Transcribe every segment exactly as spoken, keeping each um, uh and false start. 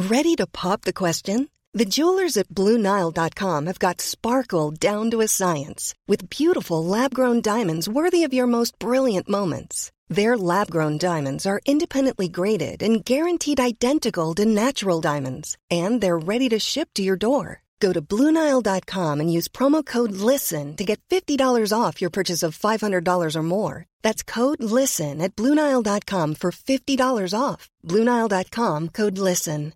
Ready to pop the question? The jewelers at Blue Nile dot com have got sparkle down to a science with beautiful lab-grown diamonds worthy of your most brilliant moments. Their lab-grown diamonds are independently graded and guaranteed identical to natural diamonds, and they're ready to ship to your door. Go to Blue Nile dot com and use promo code LISTEN to get fifty dollars off your purchase of five hundred dollars or more. That's code LISTEN at Blue Nile dot com for fifty dollars off. Blue Nile dot com, code LISTEN.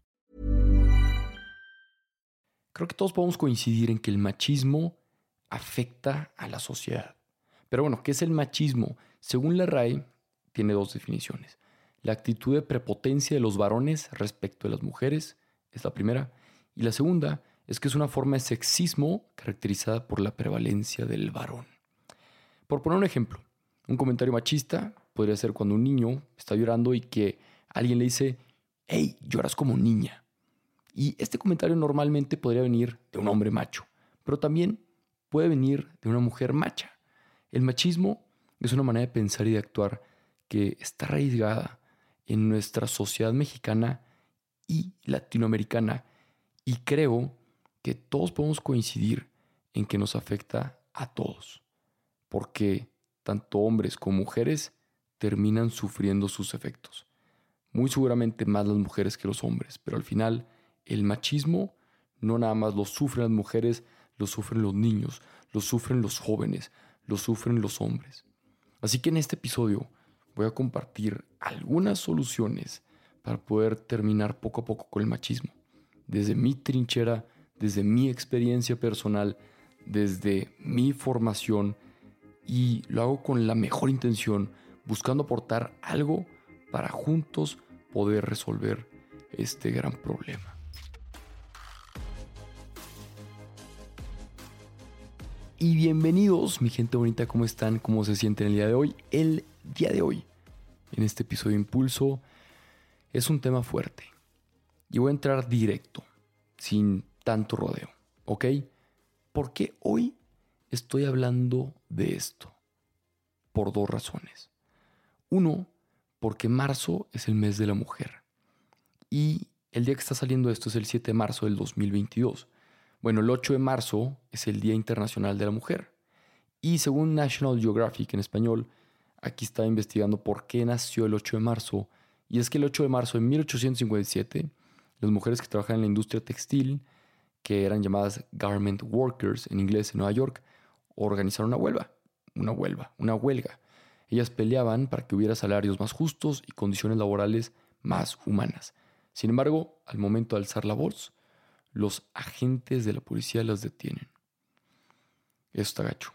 Creo que todos podemos coincidir en que el machismo afecta a la sociedad. Pero bueno, ¿qué es el machismo? Según la R A E, tiene dos definiciones. La actitud de prepotencia de los varones respecto de las mujeres es la primera. Y la segunda es que es una forma de sexismo caracterizada por la prevalencia del varón. Por poner un ejemplo, un comentario machista podría ser cuando un niño está llorando y que alguien le dice, hey, lloras como niña. Y este comentario normalmente podría venir de un hombre macho, pero también puede venir de una mujer macha. El machismo es una manera de pensar y de actuar que está arraigada en nuestra sociedad mexicana y latinoamericana, y creo que todos podemos coincidir en que nos afecta a todos, porque tanto hombres como mujeres terminan sufriendo sus efectos. Muy seguramente más las mujeres que los hombres, pero al final el machismo no nada más lo sufren las mujeres, lo sufren los niños, lo sufren los jóvenes, lo sufren los hombres. Así que en este episodio voy a compartir algunas soluciones para poder terminar poco a poco con el machismo. Desde mi trinchera, desde mi experiencia personal, desde mi formación, y lo hago con la mejor intención, buscando aportar algo para juntos poder resolver este gran problema. Y bienvenidos, mi gente bonita, ¿cómo están? ¿Cómo se sienten el día de hoy? El día de hoy, en este episodio de Impulso, es un tema fuerte. Y voy a entrar directo, sin tanto rodeo, ¿ok? Porque hoy estoy hablando de esto, por dos razones. Uno, porque marzo es el mes de la mujer. Y el día que está saliendo esto es el siete de marzo del dos mil veintidós. Bueno, el ocho de marzo es el Día Internacional de la Mujer. Y según National Geographic en español, aquí estaba investigando por qué nació el ocho de marzo. Y es que el ocho de marzo de mil ochocientos cincuenta y siete, las mujeres que trabajan en la industria textil, que eran llamadas garment workers en inglés en Nueva York, organizaron una huelga, una huelga, una huelga. Ellas peleaban para que hubiera salarios más justos y condiciones laborales más humanas. Sin embargo, al momento de alzar la voz, los agentes de la policía las detienen. Eso está gacho.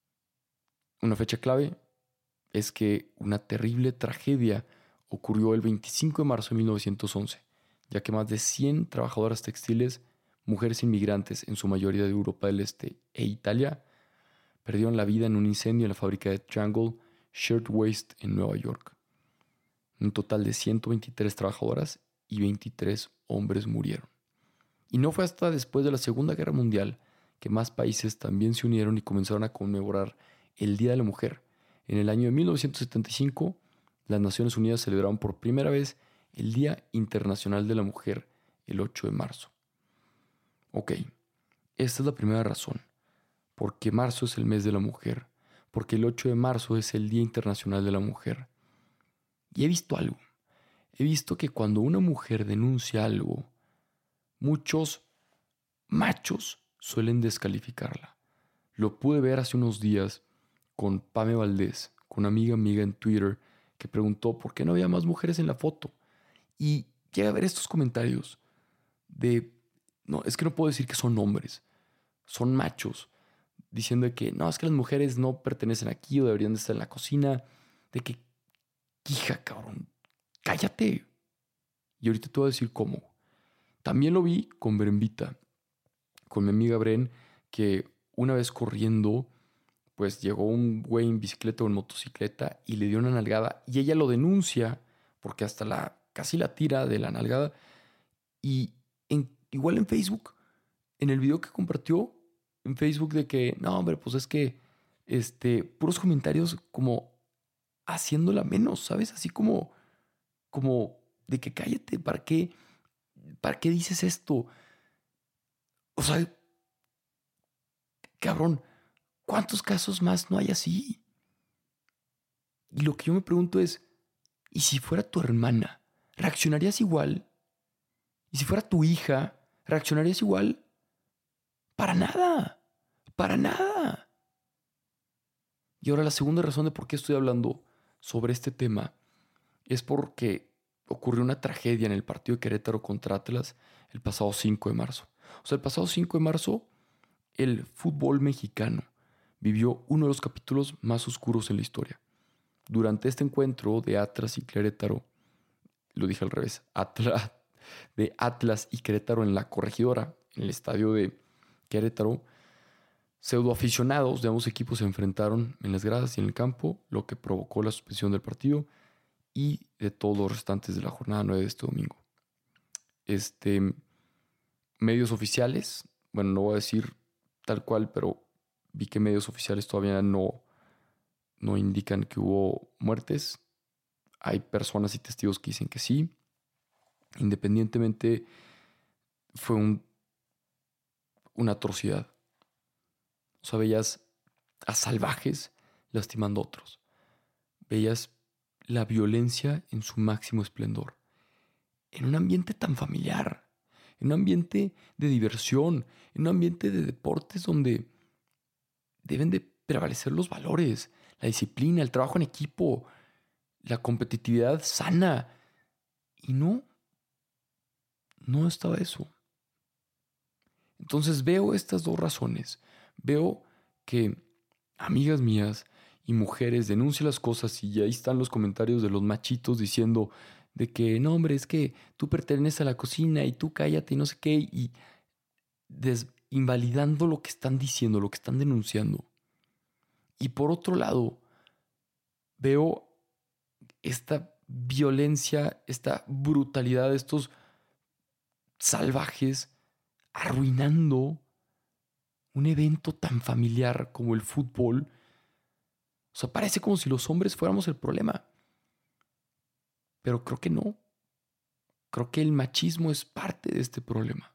Una fecha clave es que una terrible tragedia ocurrió el veinticinco de marzo de mil novecientos once, ya que más de cien trabajadoras textiles, mujeres inmigrantes, en su mayoría de Europa del Este e Italia, perdieron la vida en un incendio en la fábrica de Triangle Shirtwaist en Nueva York. Un total de ciento veintitrés trabajadoras y veintitrés hombres murieron. Y no fue hasta después de la Segunda Guerra Mundial que más países también se unieron y comenzaron a conmemorar el Día de la Mujer. En el año de mil novecientos setenta y cinco, las Naciones Unidas celebraron por primera vez el Día Internacional de la Mujer, el ocho de marzo. Ok, esta es la primera razón. Porque marzo es el mes de la mujer. Porque el ocho de marzo es el Día Internacional de la Mujer. Y he visto algo. He visto que cuando una mujer denuncia algo, muchos machos suelen descalificarla. Lo pude ver hace unos días con Pame Valdés, con una amiga amiga en Twitter, que preguntó por qué no había más mujeres en la foto. Y llega a ver estos comentarios de, no, es que no puedo decir que son hombres, son machos, diciendo que no, es que las mujeres no pertenecen aquí o deberían de estar en la cocina, de que, hija, cabrón, cállate. Y ahorita te voy a decir cómo. También lo vi con Brembita, con mi amiga Bren, que una vez corriendo, pues llegó un güey en bicicleta o en motocicleta y le dio una nalgada y ella lo denuncia porque hasta la casi la tira de la nalgada. Y en, igual en Facebook, en el video que compartió en Facebook de que, no, hombre, pues es que este, puros comentarios como haciéndola menos, ¿sabes? Así como, como de que cállate, ¿para qué ¿para qué dices esto? O sea, cabrón, ¿cuántos casos más no hay así? Y lo que yo me pregunto es, ¿y si fuera tu hermana, reaccionarías igual? ¿Y si fuera tu hija, reaccionarías igual? Para nada, para nada. Y ahora la segunda razón de por qué estoy hablando sobre este tema es porque ocurrió una tragedia en el partido de Querétaro contra Atlas el pasado cinco de marzo. O sea, el pasado cinco de marzo, el fútbol mexicano vivió uno de los capítulos más oscuros en la historia. Durante este encuentro de Atlas y Querétaro, lo dije al revés, Atlas, de Atlas y Querétaro en la Corregidora, en el estadio de Querétaro, pseudoaficionados de ambos equipos se enfrentaron en las gradas y en el campo, lo que provocó la suspensión del partido y de todos los restantes de la jornada nueve de este domingo. Este, medios oficiales, bueno, no voy a decir tal cual, pero vi que medios oficiales todavía no, no indican que hubo muertes. Hay personas y testigos que dicen que sí. Independientemente, fue un, una atrocidad. O sea, veías a salvajes lastimando a otros. Veías la violencia en su máximo esplendor. En un ambiente tan familiar, en un ambiente de diversión, en un ambiente de deportes donde deben de prevalecer los valores, la disciplina, el trabajo en equipo, la competitividad sana. Y no, no estaba eso. Entonces veo estas dos razones. Veo que amigas mías y mujeres denuncian las cosas y ahí están los comentarios de los machitos diciendo de que no, hombre, es que tú perteneces a la cocina y tú cállate y no sé qué, y des- invalidando lo que están diciendo, lo que están denunciando. Y por otro lado, veo esta violencia, esta brutalidad de estos salvajes arruinando un evento tan familiar como el fútbol. O sea, parece como si los hombres fuéramos el problema. Pero creo que no. Creo que el machismo es parte de este problema.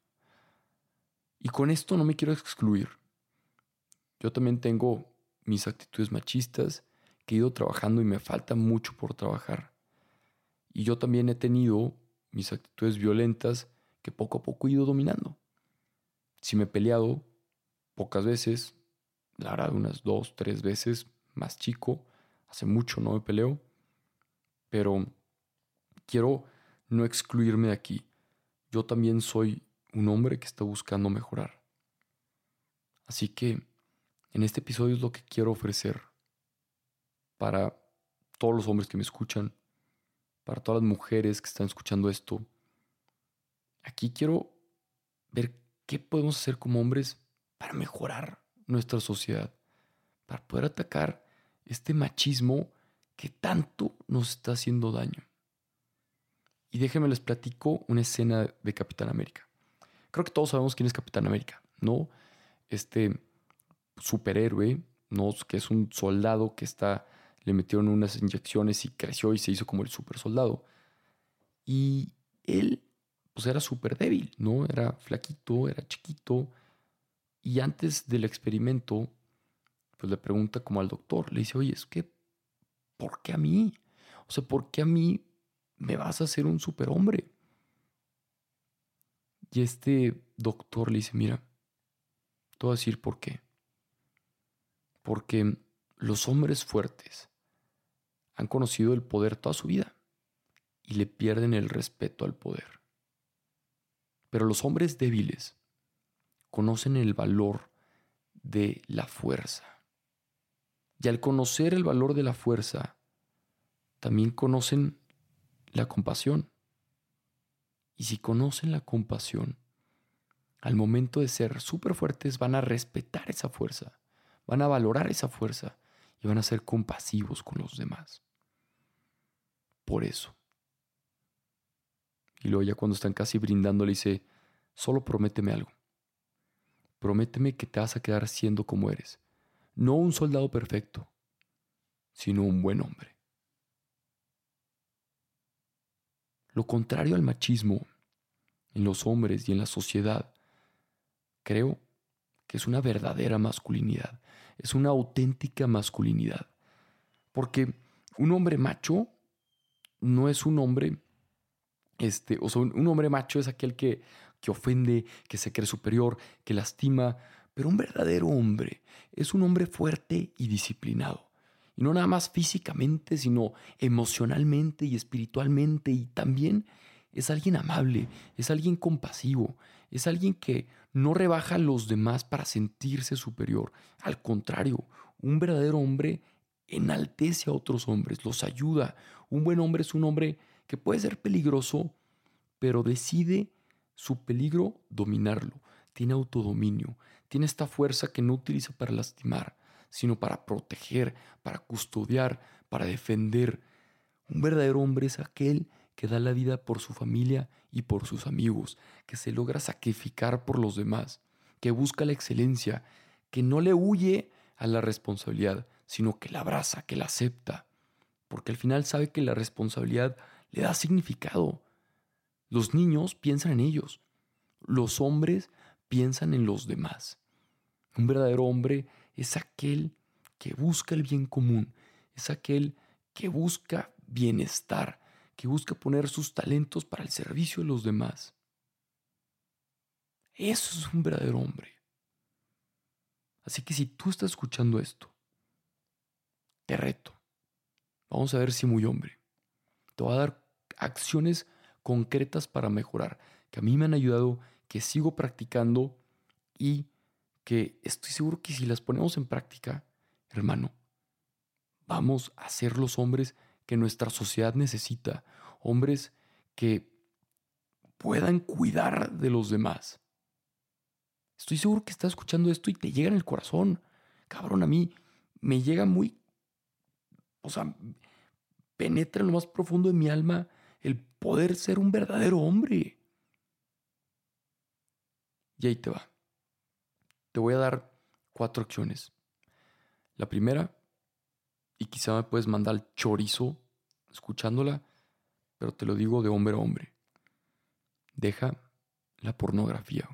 Y con esto no me quiero excluir. Yo también tengo mis actitudes machistas que he ido trabajando y me falta mucho por trabajar. Y yo también he tenido mis actitudes violentas que poco a poco he ido dominando. Si me he peleado, pocas veces, la verdad unas dos, tres veces, más chico. Hace mucho no me peleo. Pero quiero no excluirme de aquí. Yo también soy un hombre que está buscando mejorar. Así que en este episodio es lo que quiero ofrecer para todos los hombres que me escuchan, para todas las mujeres que están escuchando esto. Aquí quiero ver qué podemos hacer como hombres para mejorar nuestra sociedad, para poder atacar este machismo que tanto nos está haciendo daño. Y déjenme les platico una escena de Capitán América. Creo que todos sabemos quién es Capitán América, ¿no? Este superhéroe, ¿no? Que es un soldado que está, le metieron unas inyecciones y creció y se hizo como el super soldado. Y él, pues era súper débil, ¿no? Era flaquito, era chiquito. Y antes del experimento, pues le pregunta como al doctor, le dice, oye, es que, ¿por qué a mí? O sea, ¿por qué a mí me vas a hacer un superhombre? Y este doctor le dice, mira, te voy a decir por qué. Porque los hombres fuertes han conocido el poder toda su vida y le pierden el respeto al poder. Pero los hombres débiles conocen el valor de la fuerza. Y al conocer el valor de la fuerza, también conocen la compasión. Y si conocen la compasión, al momento de ser súper fuertes van a respetar esa fuerza, van a valorar esa fuerza y van a ser compasivos con los demás. Por eso. Y luego ya cuando están casi brindando le dice, solo prométeme algo. Prométeme que te vas a quedar siendo como eres. No un soldado perfecto, sino un buen hombre. Lo contrario al machismo en los hombres y en la sociedad, creo que es una verdadera masculinidad, es una auténtica masculinidad. Porque un hombre macho no es un hombre, este, o sea, un, un hombre macho es aquel que, que ofende, que se cree superior, que lastima, pero un verdadero hombre es un hombre fuerte y disciplinado. Y no nada más físicamente, sino emocionalmente y espiritualmente. Y también es alguien amable, es alguien compasivo, es alguien que no rebaja a los demás para sentirse superior. Al contrario, un verdadero hombre enaltece a otros hombres, los ayuda. Un buen hombre es un hombre que puede ser peligroso, pero decide su peligro dominarlo. Tiene autodominio, tiene esta fuerza que no utiliza para lastimar, sino para proteger, para custodiar, para defender. Un verdadero hombre es aquel que da la vida por su familia y por sus amigos, que se logra sacrificar por los demás, que busca la excelencia, que no le huye a la responsabilidad, sino que la abraza, que la acepta, porque al final sabe que la responsabilidad le da significado. Los niños piensan en ellos, los hombres piensan en los demás. Un verdadero hombre es aquel que busca el bien común, es aquel que busca bienestar, que busca poner sus talentos para el servicio de los demás. Eso es un verdadero hombre. Así que si tú estás escuchando esto, te reto. Vamos a ver si muy hombre. Te voy a dar acciones concretas para mejorar, que a mí me han ayudado, que sigo practicando y que estoy seguro que si las ponemos en práctica, hermano, vamos a ser los hombres que nuestra sociedad necesita. Hombres que puedan cuidar de los demás. Estoy seguro que estás escuchando esto y te llega en el corazón. Cabrón, a mí me llega muy... O sea, penetra en lo más profundo de mi alma el poder ser un verdadero hombre. Y ahí te va. Te voy a dar cuatro acciones. La primera, y quizá me puedes mandar al chorizo escuchándola, pero te lo digo de hombre a hombre. Deja la pornografía.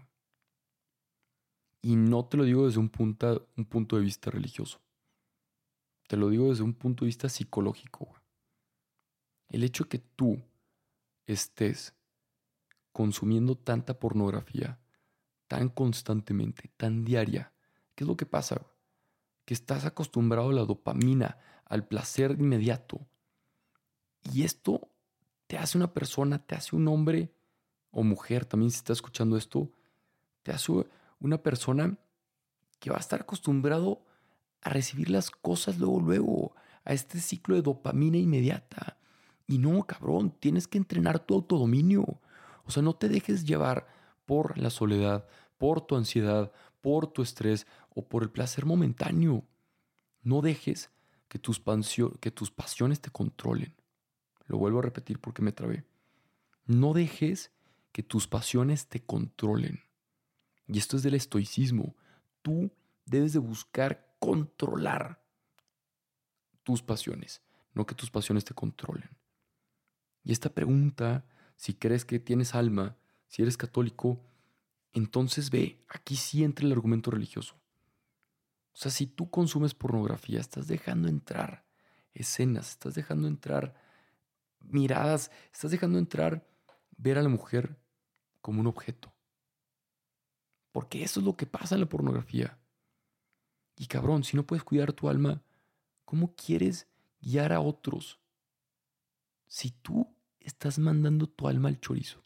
Y no te lo digo desde un punto, un punto de vista religioso. Te lo digo desde un punto de vista psicológico. El hecho de que tú estés consumiendo tanta pornografía, tan constantemente, tan diaria, ¿qué es lo que pasa? Que estás acostumbrado a la dopamina, al placer inmediato. Y esto te hace una persona, te hace un hombre o mujer, también si estás escuchando esto, te hace una persona que va a estar acostumbrado a recibir las cosas luego, luego, a este ciclo de dopamina inmediata. Y no, cabrón, tienes que entrenar tu autodominio. O sea, no te dejes llevar por la soledad, por tu ansiedad, por tu estrés o por el placer momentáneo. No dejes que tus, pansio- que tus pasiones te controlen. Lo vuelvo a repetir porque me trabé. No dejes que tus pasiones te controlen. Y esto es del estoicismo. Tú debes de buscar controlar tus pasiones, no que tus pasiones te controlen. Y esta pregunta, si crees que tienes alma, si eres católico, entonces ve, aquí sí entra el argumento religioso. O sea, si tú consumes pornografía, estás dejando entrar escenas, estás dejando entrar miradas, estás dejando entrar ver a la mujer como un objeto. Porque eso es lo que pasa en la pornografía. Y cabrón, si no puedes cuidar tu alma, ¿cómo quieres guiar a otros? Si tú estás mandando tu alma al chorizo.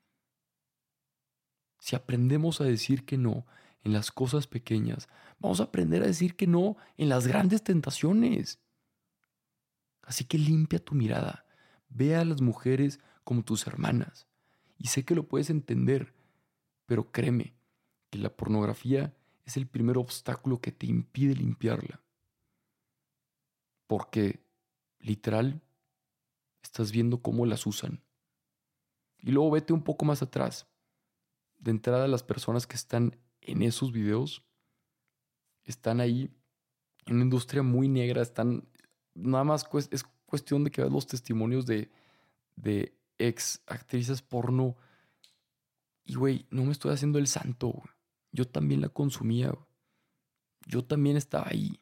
Si aprendemos a decir que no en las cosas pequeñas, vamos a aprender a decir que no en las grandes tentaciones. Así que limpia tu mirada. Ve a las mujeres como tus hermanas. Y sé que lo puedes entender, pero créeme que la pornografía es el primer obstáculo que te impide limpiarla. Porque, literal, estás viendo cómo las usan. Y luego vete un poco más atrás. De entrada, las personas que están en esos videos están ahí en una industria muy negra. Están, nada más es cuestión de que veas los testimonios de, de ex actrices porno Y, güey, no me estoy haciendo el santo, güey. Yo también la consumía, güey. Yo también estaba ahí.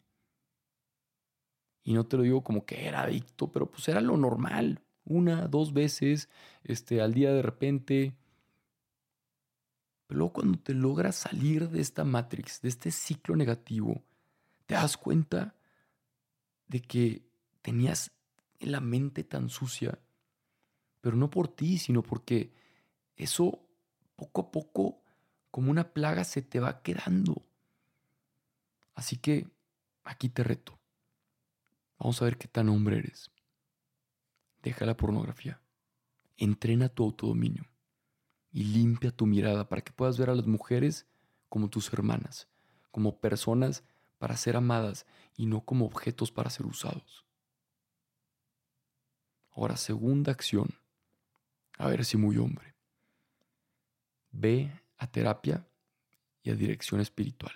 Y no te lo digo como que era adicto, pero pues era lo normal. Una, dos veces este, al día de repente. Pero luego cuando te logras salir de esta matrix, de este ciclo negativo, te das cuenta de que tenías la mente tan sucia, pero no por ti, sino porque eso poco a poco, como una plaga, se te va quedando. Así que aquí te reto. Vamos a ver qué tan hombre eres. Deja la pornografía. Entrena tu autodominio y limpia tu mirada para que puedas ver a las mujeres como tus hermanas, como personas para ser amadas y no como objetos para ser usados. Ahora, segunda acción. A ver si muy hombre. Ve a terapia y a dirección espiritual.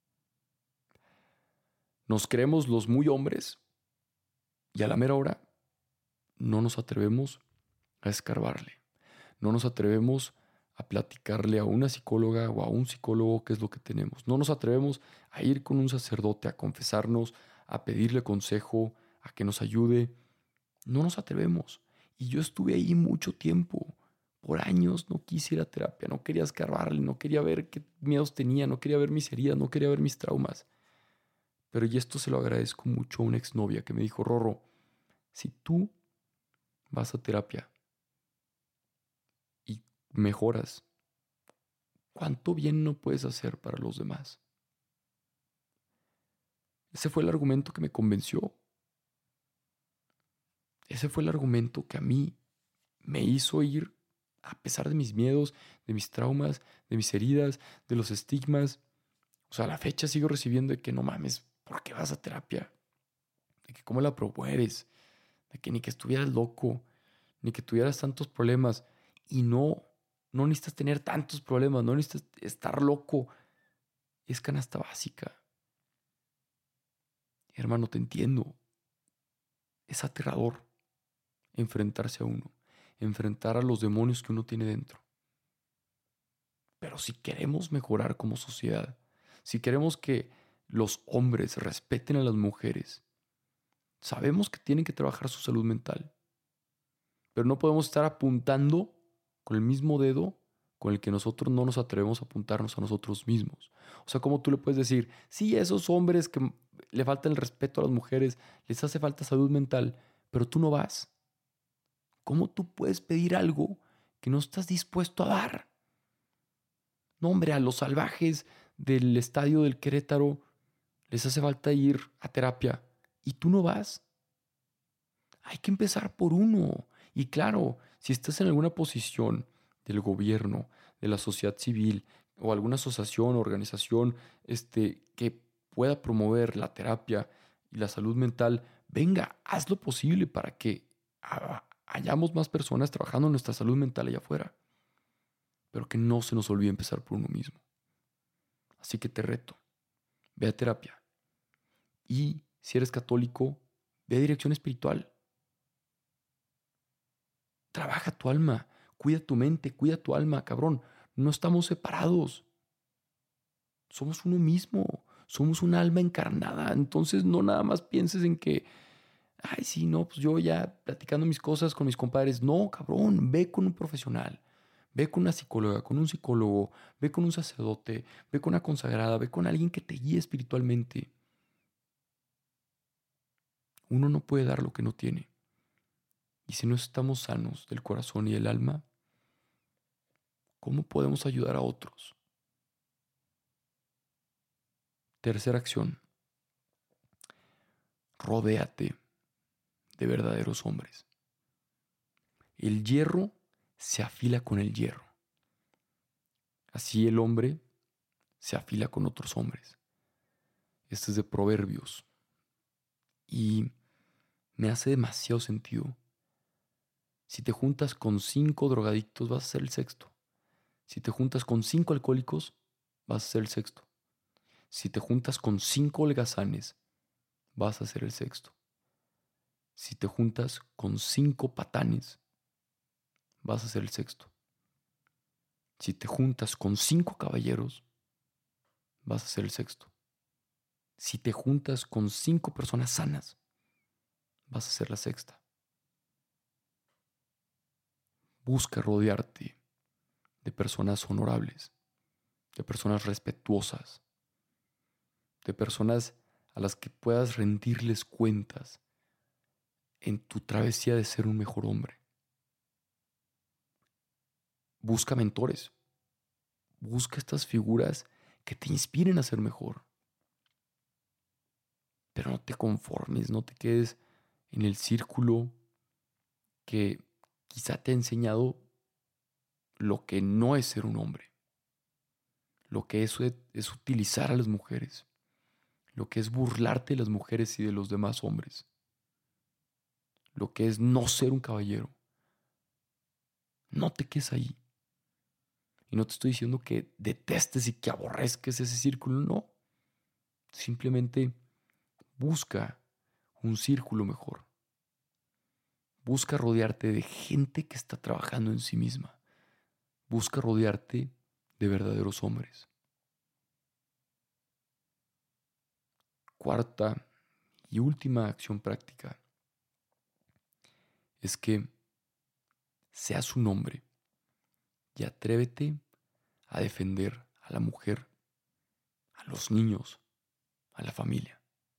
Nos creemos los muy hombres y a la mera hora no nos atrevemos a escarbarle. No nos atrevemos a platicarle a una psicóloga o a un psicólogo qué es lo que tenemos. No nos atrevemos a ir con un sacerdote a confesarnos, a pedirle consejo, a que nos ayude. No nos atrevemos. Y yo estuve ahí mucho tiempo. Por años no quise ir a terapia, no quería escarbarle, no quería ver qué miedos tenía, no quería ver mis heridas, no quería ver mis traumas. Pero y esto se lo agradezco mucho a una exnovia que me dijo: Rorro, si tú vas a terapia y mejoras, ¿cuánto bien no puedes hacer para los demás? Ese fue el argumento que me convenció. Ese fue el argumento que a mí me hizo ir, a pesar de mis miedos, de mis traumas, de mis heridas, de los estigmas. O sea, a la fecha sigo recibiendo de que no mames, ¿por qué vas a terapia? De que cómo la promueves, de que ni que estuvieras loco, ni que tuvieras tantos problemas. Y no, no necesitas tener tantos problemas, no necesitas estar loco. Es canasta básica. Hermano, te entiendo. Es aterrador enfrentarse a uno, enfrentar a los demonios que uno tiene dentro. Pero si queremos mejorar como sociedad, si queremos que los hombres respeten a las mujeres, sabemos que tienen que trabajar su salud mental. Pero no podemos estar apuntando con el mismo dedo con el que nosotros no nos atrevemos a apuntarnos a nosotros mismos. O sea, ¿cómo tú le puedes decir, sí, esos hombres que le falta el respeto a las mujeres, les hace falta salud mental, pero tú no vas? ¿Cómo tú puedes pedir algo que no estás dispuesto a dar? No, hombre, a los salvajes del estadio del Querétaro les hace falta ir a terapia y tú no vas. Hay que empezar por uno. Y claro, si estás en alguna posición del gobierno, de la sociedad civil o alguna asociación o organización este, que pueda promover la terapia y la salud mental, venga, haz lo posible para que ah, hayamos más personas trabajando en nuestra salud mental allá afuera. Pero que no se nos olvide empezar por uno mismo. Así que te reto, ve a terapia. Y si eres católico, ve a dirección espiritual. Trabaja tu alma, cuida tu mente, cuida tu alma, cabrón. No estamos separados. Somos uno mismo, somos un alma encarnada. Entonces no nada más pienses en que, ay, sí, no, pues yo ya platicando mis cosas con mis compadres. No, cabrón, ve con un profesional. Ve con una psicóloga, con un psicólogo, ve con un sacerdote, ve con una consagrada, ve con alguien que te guíe espiritualmente. Uno no puede dar lo que no tiene. Y si no estamos sanos del corazón y del alma, ¿cómo podemos ayudar a otros? Tercera acción. Rodéate de verdaderos hombres. El hierro se afila con el hierro. Así el hombre se afila con otros hombres. Este es de Proverbios. Y me hace demasiado sentido. Si te juntas con cinco drogadictos, vas a ser el sexto. Si te juntas con cinco alcohólicos, vas a ser el sexto. Si te juntas con cinco holgazanes, vas a ser el sexto. Si te juntas con cinco patanes, vas a ser el sexto. Si te juntas con cinco caballeros, vas a ser el sexto. Si te juntas con cinco personas sanas, vas a ser la sexta. Busca rodearte de personas honorables, de personas respetuosas, de personas a las que puedas rendirles cuentas en tu travesía de ser un mejor hombre. Busca mentores. Busca estas figuras que te inspiren a ser mejor. Pero no te conformes, no te quedes en el círculo que quizá te ha enseñado lo que no es ser un hombre, lo que es, es utilizar a las mujeres, lo que es burlarte de las mujeres y de los demás hombres, lo que es no ser un caballero. No te quedes ahí. Y no te estoy diciendo que detestes y que aborrezques ese círculo, no. Simplemente busca un círculo mejor. Busca rodearte de gente que está trabajando en sí misma. Busca rodearte de verdaderos hombres. Cuarta y última acción práctica es que seas un hombre y atrévete a defender a la mujer, a los niños, a la familia.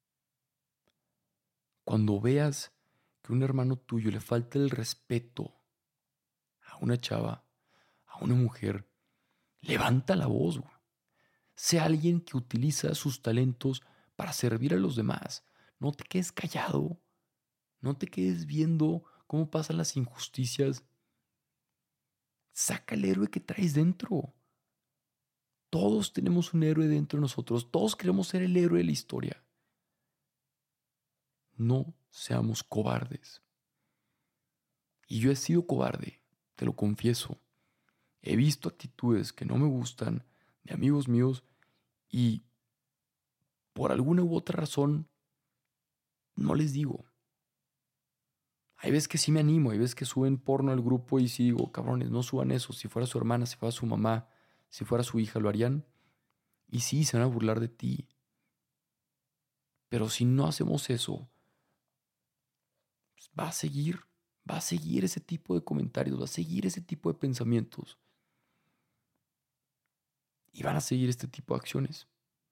Cuando veas que un hermano tuyo le falta el respeto a una chava, a una mujer, levanta la voz, güey. Sé alguien que utiliza sus talentos para servir a los demás. No te quedes callado. No te quedes viendo cómo pasan las injusticias. Saca el héroe que traes dentro. Todos tenemos un héroe dentro de nosotros. Todos queremos ser el héroe de la historia. No seamos cobardes. Y yo he sido cobarde, te lo confieso. He visto actitudes que no me gustan de amigos míos y por alguna u otra razón no les digo. Hay veces que sí me animo, hay veces que suben porno al grupo y sí digo, cabrones, no suban eso. Si fuera su hermana, si fuera su mamá, si fuera su hija, ¿lo harían? Y sí, se van a burlar de ti. Pero si no hacemos eso, pues va a seguir, va a seguir ese tipo de comentarios, va a seguir ese tipo de pensamientos. Y van a seguir este tipo de acciones.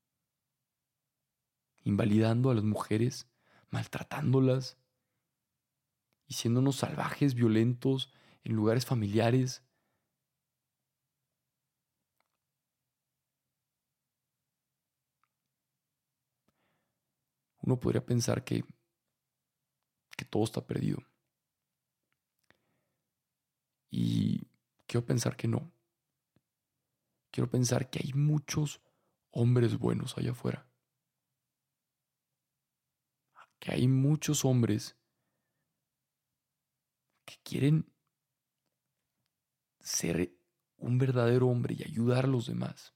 Invalidando a las mujeres, maltratándolas y siendo unos salvajes, violentos en lugares familiares. Uno podría pensar que, que todo está perdido. Y quiero pensar que no. Quiero pensar que hay muchos hombres buenos allá afuera. Que hay muchos hombres que quieren ser un verdadero hombre y ayudar a los demás.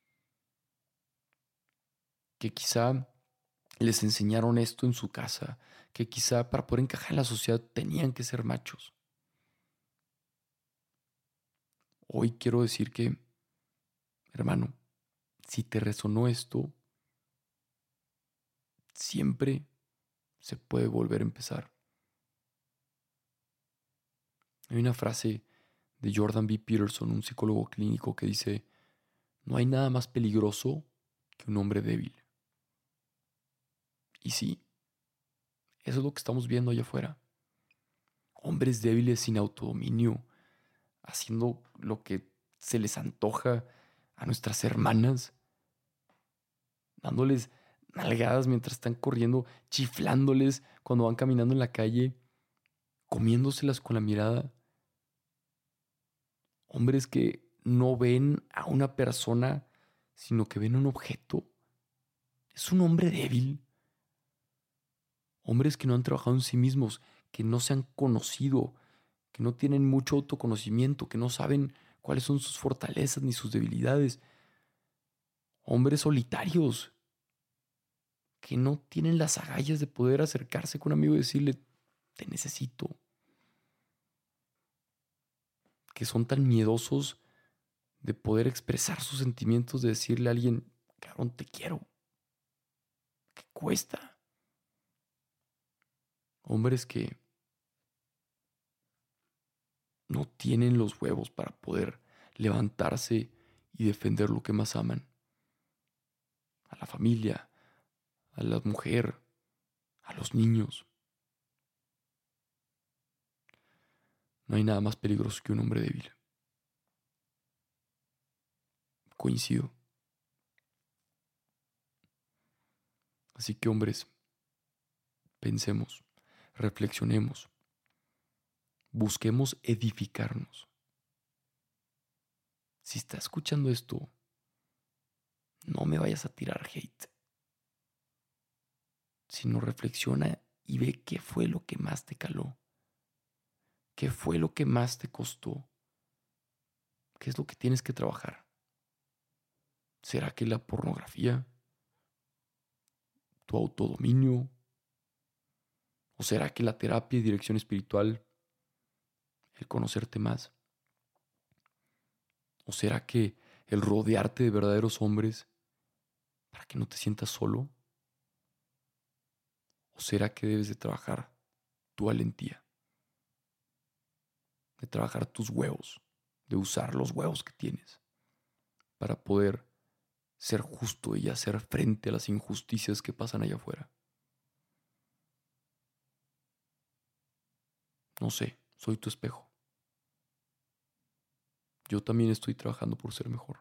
Que quizá les enseñaron esto en su casa, que quizá para poder encajar en la sociedad tenían que ser machos. Hoy quiero decir que, hermano, si te resonó esto, siempre se puede volver a empezar. Hay una frase de Jordan B. Peterson, un psicólogo clínico, que dice: no hay nada más peligroso que un hombre débil. Y sí, eso es lo que estamos viendo allá afuera. Hombres débiles sin autodominio, haciendo lo que se les antoja a nuestras hermanas, dándoles nalgadas mientras están corriendo, chiflándoles cuando van caminando en la calle, comiéndoselas con la mirada. Hombres que no ven a una persona, sino que ven un objeto. Es un hombre débil. Hombres que no han trabajado en sí mismos, que no se han conocido, que no tienen mucho autoconocimiento, que no saben cuáles son sus fortalezas ni sus debilidades. Hombres solitarios, que no tienen las agallas de poder acercarse con un amigo y decirle: te necesito. Que son tan miedosos de poder expresar sus sentimientos, de decirle a alguien, cabrón, te quiero. ¿Qué cuesta? Hombres que no tienen los huevos para poder levantarse y defender lo que más aman. A la familia, a la mujer, a los niños. No hay nada más peligroso que un hombre débil. Coincido. Así que, hombres, pensemos, reflexionemos, busquemos edificarnos. Si estás escuchando esto, no me vayas a tirar hate, sino reflexiona y ve qué fue lo que más te caló, qué fue lo que más te costó, qué es lo que tienes que trabajar. ¿Será que la pornografía? ¿Tu autodominio? ¿O será que la terapia y dirección espiritual? ¿El conocerte más? ¿O será que el rodearte de verdaderos hombres para que no te sientas solo? ¿O será que debes de trabajar tu valentía? De trabajar tus huevos, de usar los huevos que tienes para poder ser justo y hacer frente a las injusticias que pasan allá afuera. No sé, soy tu espejo. Yo también estoy trabajando por ser mejor.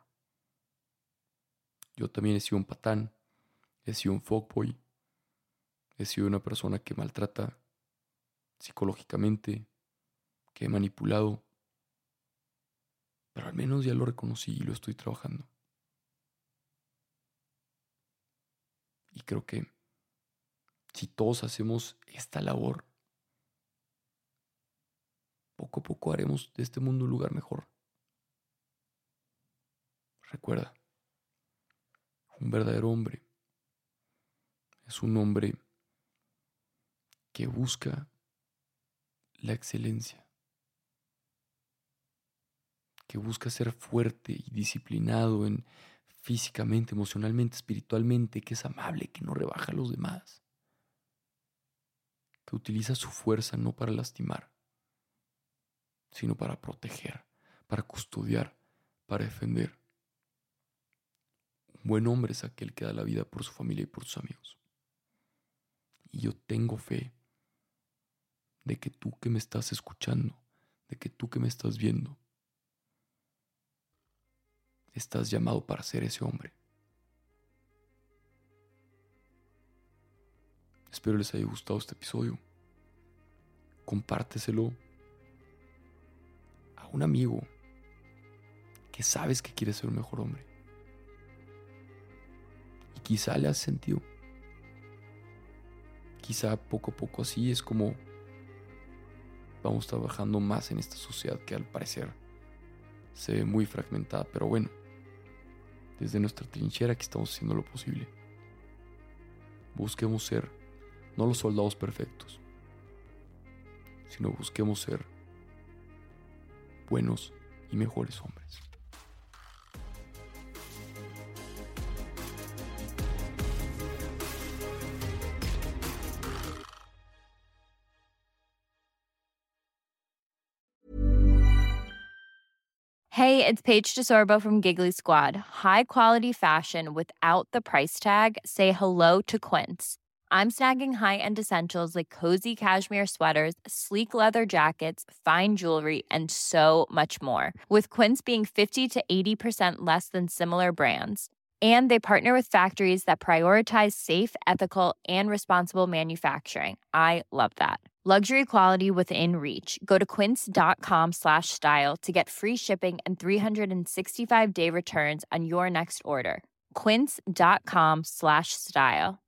Yo también he sido un patán, he sido un fuckboy, he sido una persona que maltrata psicológicamente, que he manipulado, pero al menos ya lo reconocí y lo estoy trabajando. Y creo que si todos hacemos esta labor, poco a poco haremos de este mundo un lugar mejor. Recuerda, un verdadero hombre es un hombre que busca la excelencia, que busca ser fuerte y disciplinado en físicamente, emocionalmente, espiritualmente, que es amable, que no rebaja a los demás, que utiliza su fuerza no para lastimar, sino para proteger, para custodiar, para defender. Un buen hombre es aquel que da la vida por su familia y por sus amigos. Y yo tengo fe de que tú que me estás escuchando, de que tú que me estás viendo, estás llamado para ser ese hombre. Espero les haya gustado este episodio. Compárteselo a un amigo que sabes que quiere ser un mejor hombre. Y quizá le has sentido. Quizá poco a poco así es como vamos trabajando más en esta sociedad que al parecer se ve muy fragmentada. Pero bueno, desde nuestra trinchera aquí estamos haciendo lo posible. Busquemos ser no los soldados perfectos, sino busquemos ser buenos y mejores hombres. Hey, it's Paige DeSorbo from Giggly Squad. High quality fashion without the price tag. Say hello to Quince. I'm snagging high-end essentials like cozy cashmere sweaters, sleek leather jackets, fine jewelry, and so much more. With Quince being fifty to eighty percent less than similar brands. And they partner with factories that prioritize safe, ethical, and responsible manufacturing. I love that. Luxury quality within reach. Go to quince.com slash style to get free shipping and three sixty-five day returns on your next order. Quince.com slash style.